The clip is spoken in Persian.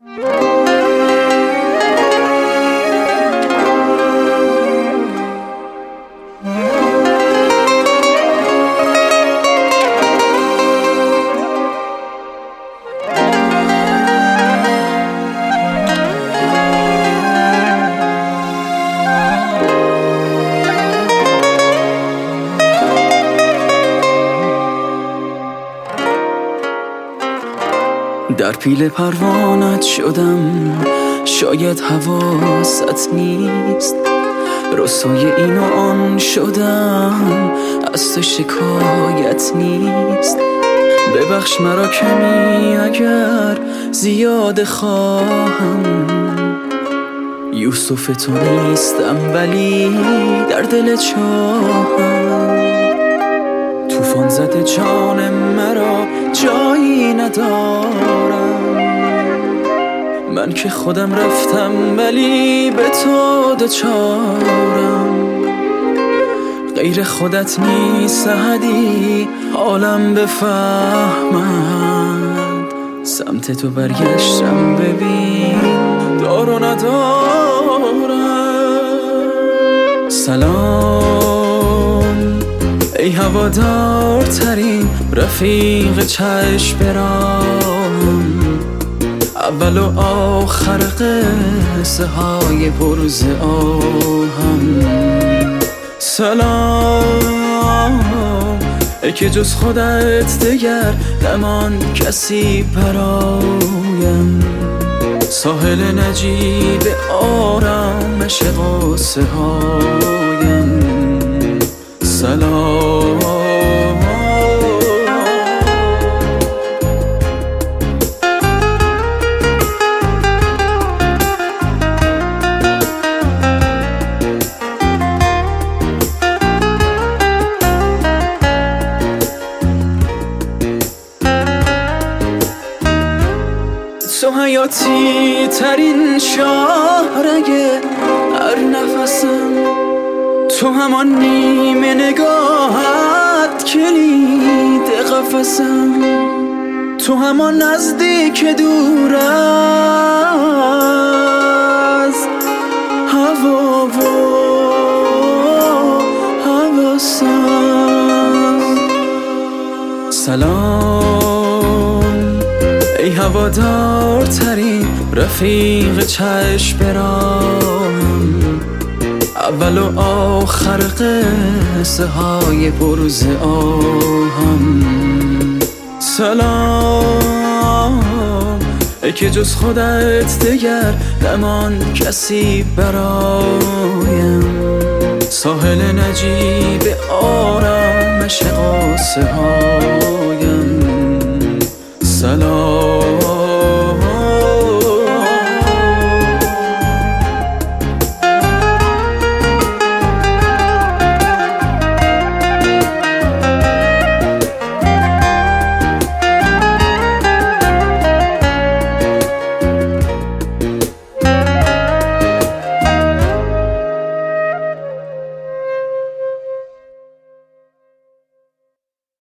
در پیل پروانت شدم، شاید حواست نیست. رسوای این و آن شدم، از تو شکایت نیست. ببخش مرا کمی اگر زیاد خواهم، یوسف تو نیستم ولی در دل چاهم. طوفان زده جان مرا جایی ندارم، من که خودم رفتم ولی به تو دچارم. غیر خودت نیست احدی حالم بفهمد، سمت تو برگشتم ببین دار و ندارم. سلام ای هوادارترین رفیق چشم برام، اول و آخر قصه های پرز آهم. سلام ای که جز خودت دگر نمان کسی برایم، ساحل نجیب آرامش قصه هایم. سلام تو حیاتی ترین شاهرگ هر نفسم، تو همان نیمه نگاهت کلید قفسم، تو همان نزدیک دور از هوا و هواسم. سلام ای هوادارترین رفیق چشم برام، اول و آخر قصه های پرز آهم. سلام ای که جز خودت دگر نمان کسی برایم، ساحل نجیب آرامش قصه هایم. سلام